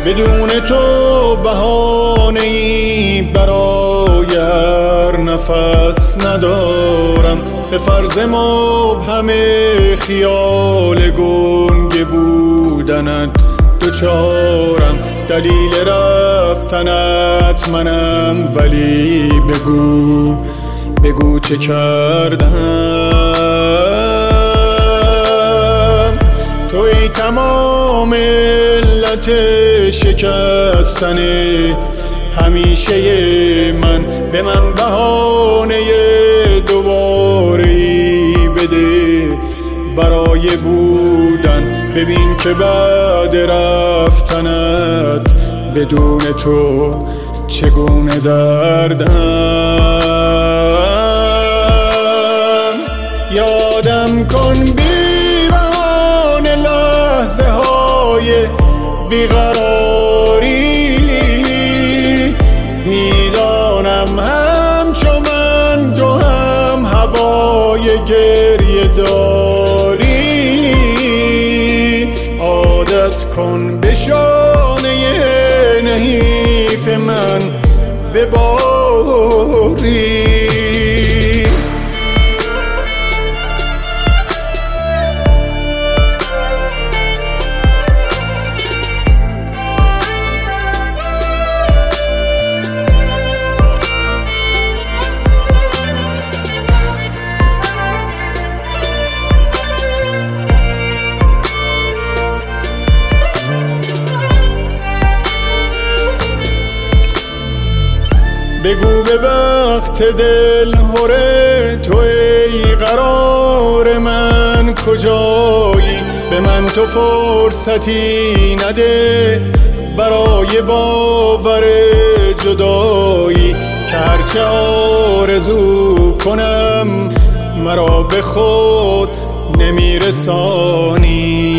بدون تو بهانه‌ای برای هر نفس ندارم. به فرض مبهم خیال گنگ بودنت دوچارم. دلیل رفتنت منم، ولی بگو چه کردم. توی تمام علت شکستن همیشه من. به من بهانه دوباره‌ای بده برای بودن. ببین که بعد رفتنت بدون تو چگونه دردم. یادم کن بی بهانه لحظه های بیقراری. میدانم همچو من تو هم هوای گریه داری. عادت کن به شانه نحیف من بباری. بگو به وقت دل هره تو ای قرار من کجایی. به من تو فرصتی نده برای باور جدایی. که هرچه آرزو کنم مرا به خود نمیرسانی.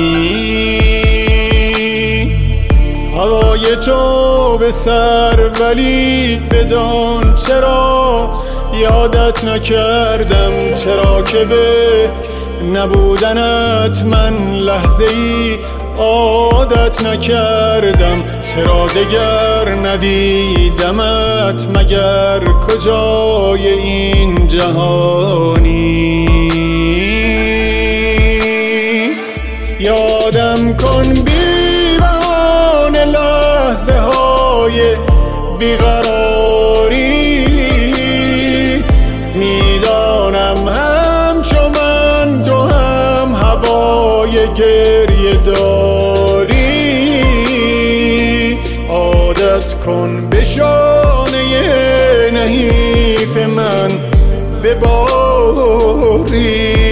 هوای تو به سر ولی بدان چرا یادت نکردم. چرا که به نبودنت من لحظه ای عادت نکردم. چرا دگر ندیدمت مگر کجای این جهانی. یادم کن لحظه های بیقراری. میدانم همچو من تو هم هوای گریه داری. عادت کن به شانه نحیف من بباری.